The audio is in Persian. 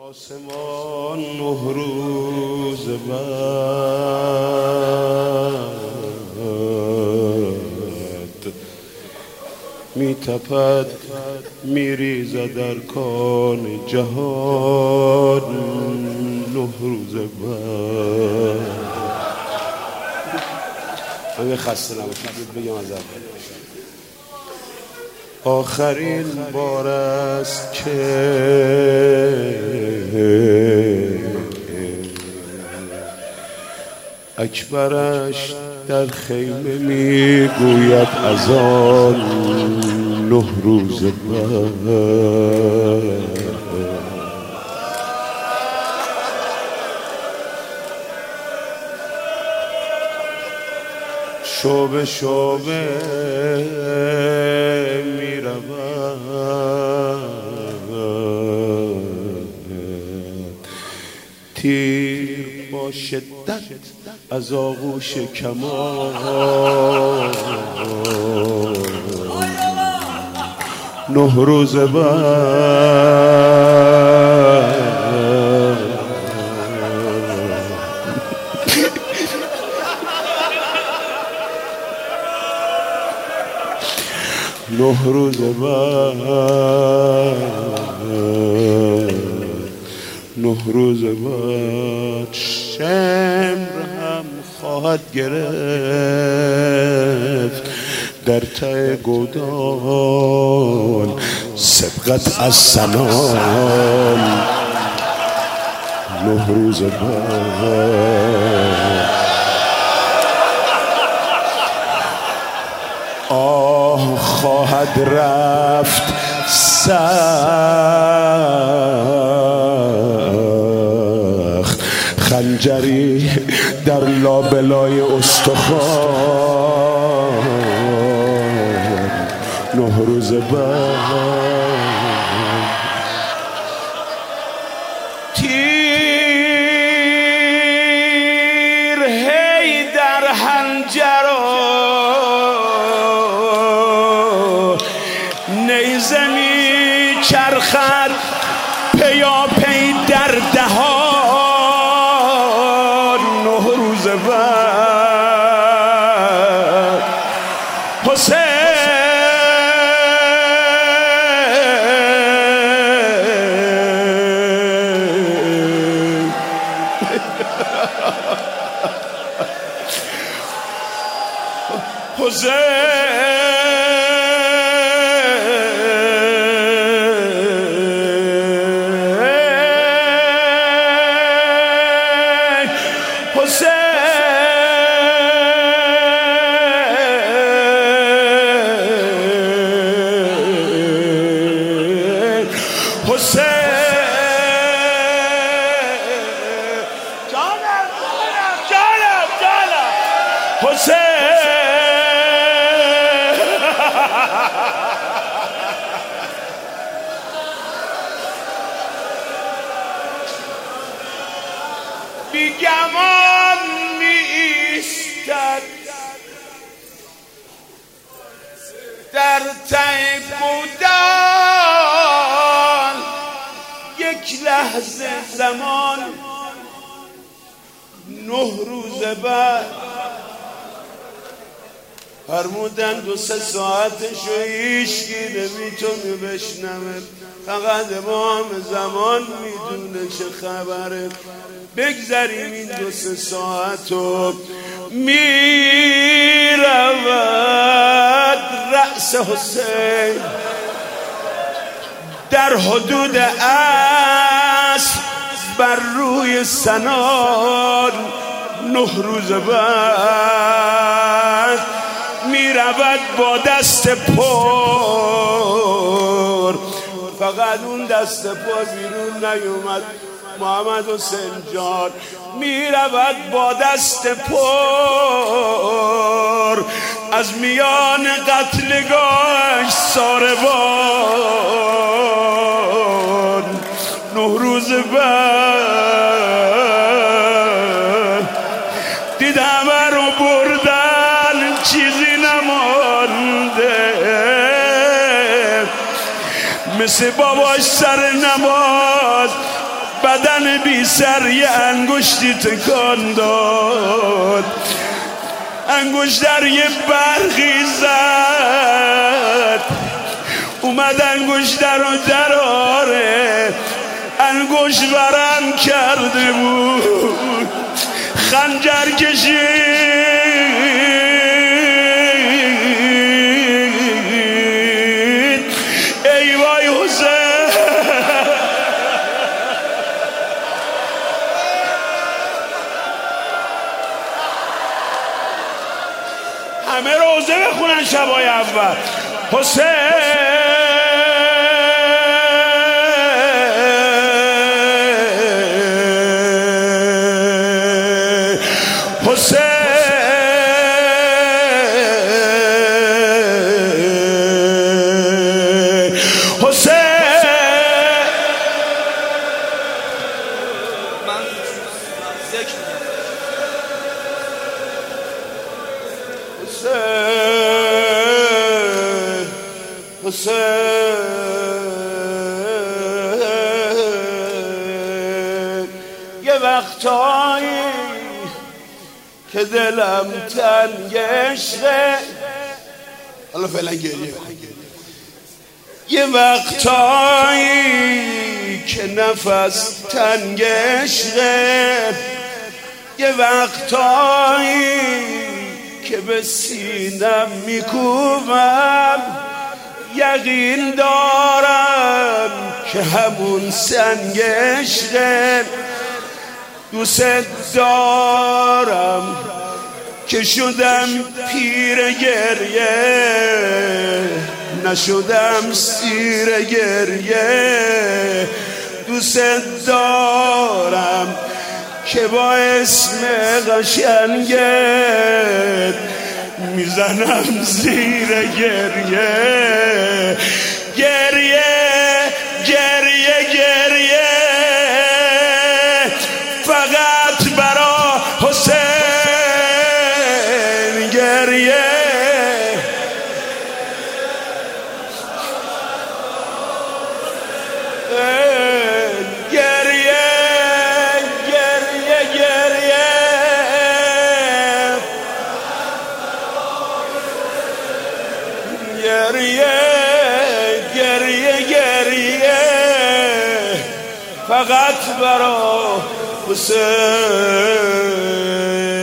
آسمان 9 روز بعد میتپد میریزد در کان جهان 9 روز بعد. من خسته نباشید بگم از اول آخرین بار است که اکبرش در خیمه میگوید از آن 9 روز بعد. شعبه شعبه تیر با شدت از آغوش کمان 9 روز بعد 9 روز بعد 9 روز بعد شمر هم خواهد گرفت در ته گودال سبقت از سنان 9 روز بعد آه خواهد رفت سخت خنجری در لابلای استخوان 9 روز بعد تیر هی در حنجر نیزه می چرخد پیاپی در دهان 9 روز بعد حسین بیگمان می ایستد در ته گودال یک لحظه زمان 9 روز بعد فرمودن 2-3 ساعتشو هیچکی نمیتونه بشنوه فقط امام زمان میدونه چه خبره بگذاریم این 2-3 ساعتو میرود رأس حسین در حدود عصر بر روی سنان 9 روز بعد میرود با دست پر فقط اون دست پر بیرون نیومد محمد حسین جان میرود با دست پر از میان قتلگاهش ساربان 9 روز بعد دید همه رو بردن چیزی نمانده مثل باباش سر نماز بدن بی سر یه انگشتی تکان داد، انگشت در یه برقی زد، اومد انگشت رو دراره، انگشت ورم کرده بود، خنجر کشید. ای وای حسین، همه روزه بخونن شبای اول. حسین یه وقتایی که دلم تنگ عشقه، حالا فعلا گریه، یه وقتایی که نفس تنگ عشقه، یه وقتایی که به سینم میکوبم، یقین دارم که همون سنگ عشقه. دوست دارم که شدم پیر گریه، نشدم سیر گریه. دوست دارم که با اسم قشنگت میزنم زیر گریه. گریه گریه گریه فقط برا حسین. گریه فقط برا حسین.